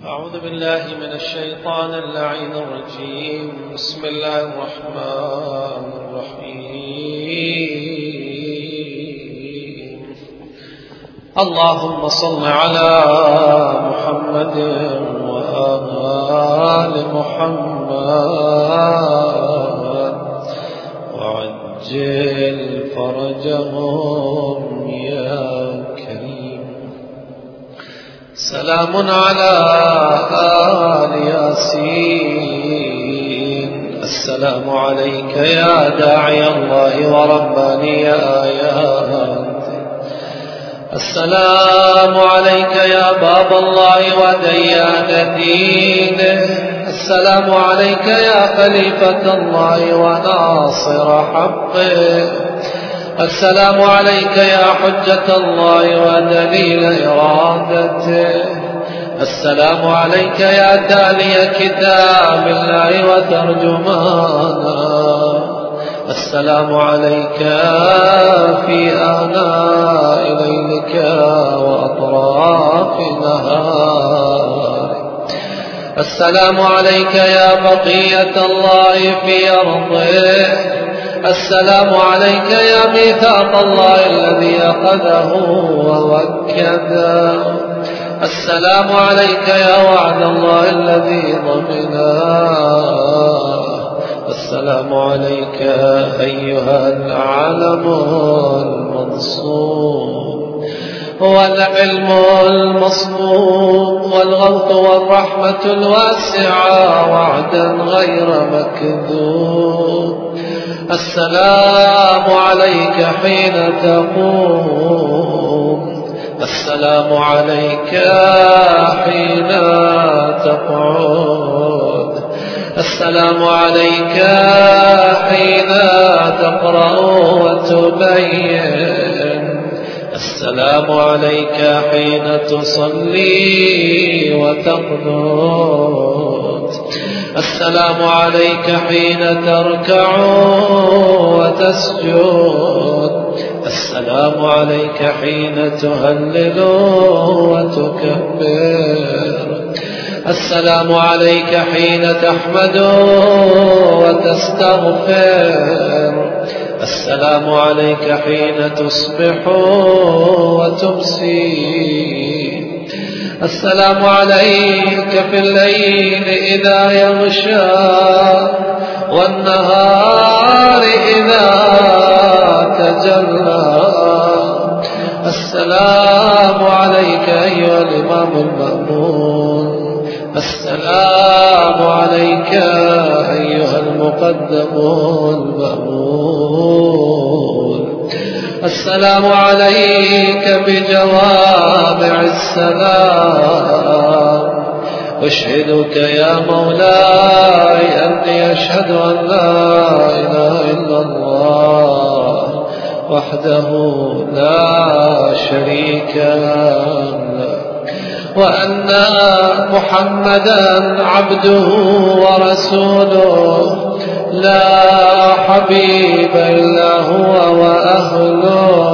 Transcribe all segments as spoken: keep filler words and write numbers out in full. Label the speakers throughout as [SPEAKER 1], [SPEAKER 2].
[SPEAKER 1] أعوذ بالله من الشيطان اللعين الرجيم. بسم الله الرحمن الرحيم. اللهم صل على محمد وآل محمد وعجل فرجهم يا كريم. سلام على آل ياسين. السلام عليك يا داعي الله ورباني آيات. السلام عليك يا باب الله وديان دينه. السلام عليك يا خليفة الله وناصر حقه. السلام عليك يا حجة الله ودليل إرادته. السلام عليك يا تالي كتاب الله وترجمانا. السلام عليك في آناء ليلك وأطراف نهارك. السلام عليك يا بقية الله في أرضه. السلام عليك يا ميثاق الله الذي أخذه ووكده. السلام عليك يا وعد الله الذي ضمناه. السلام عليك أيها العالم المنصور والعلم المصبوب والغوث والرحمة الواسعة وعدا غير مكذوب. السلام عليك حين تقوم. السلام عليك حين تقعد. السلام عليك حين تقرأ وتبين. السلام عليك حين تصلي وتقنت. السلام عليك حين تركع وتسجد. السلام عليك حين تهلل وتكبر. السلام عليك حين تحمد وتستغفر. السلام عليك حين تصبح وتمسي. السلام عليك في الليل إذا يغشى والنهار إذا تجلى. السلام عليك أيها الإمام المأمون. السلام عليك أيها المقدم المأمون. السلام عليك بجوامع السلام. أشهدك يا مولاي أني أشهد أن لا إله إلا الله وحده لا شريك له وأن محمدا عبده ورسوله لا حبيب إلا هو وأهله.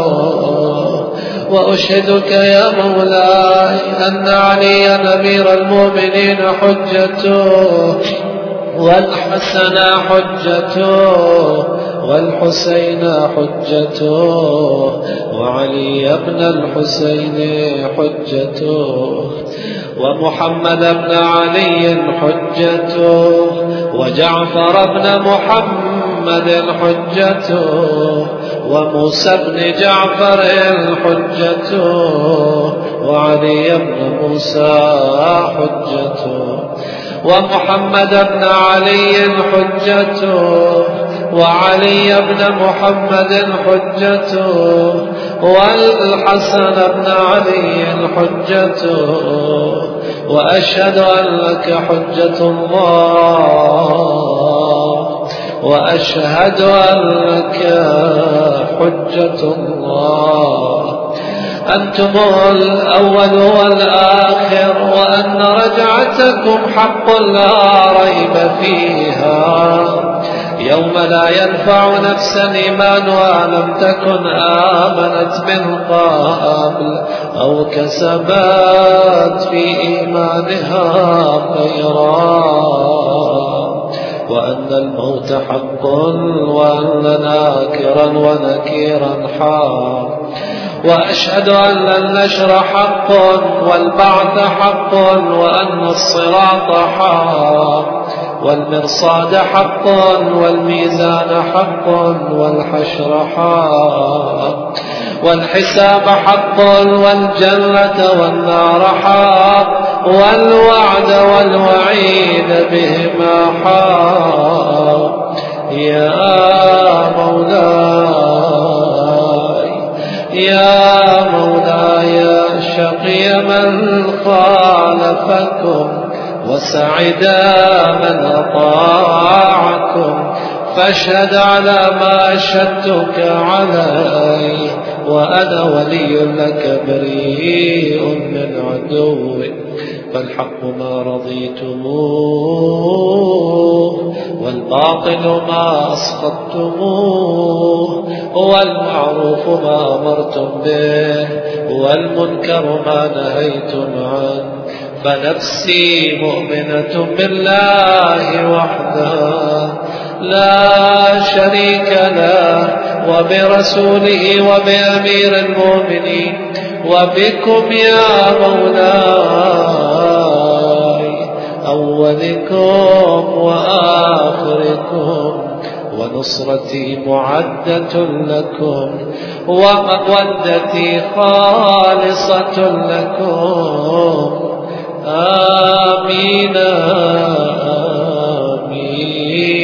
[SPEAKER 1] وأشهدك يا مولاي أن عليا أمير المؤمنين حجته والحسن حجته والحسين حجته وعلي بن الحسين حجته ومحمد بن علي حجته وجعفر بن محمد حجته وموسى بن جعفر حجته وعلي بن موسى حجته ومحمد بن علي حجته وعلي بن محمد حجته والحسن بن علي حجته. وأشهد أن لك حجة الله وأشهد أن لك حجة الله. أنتم الأول والآخر وأن رجعتكم حق لا ريب فيها. يوم لا ينفع نفسا إيمانها لم تكن آمنت من قبل أو كسبت في إيمانها خيرا، وأن الموت حق وأن ناكرا ونكيرا حق، وأشهد أن النشر حق والبعث حق وأن الصراط حق والمرصاد حق والميزان حق والحشر حق والحساب حق والجنة والنار حق والوعد والوعيد بهما حق. يا مولاي يا مولاي شقي من خالفكم وسعد من أطاعكم، فاشهد على ما أشهدتك عليه، وأنا ولي لك بريء من عدوك، فالحق ما رضيتموه والباطل ما أسخطتموه، والمعروف ما أمرتم به والمنكر ما نهيتم عنه، فنفسي مؤمنة بالله وحده لا شريك له وبرسوله وبأمير المؤمنين وبكم يا مولاي أولكم وآخركم، ونصرتي معدة لكم ومودتي خالصة لكم. آمين آمين.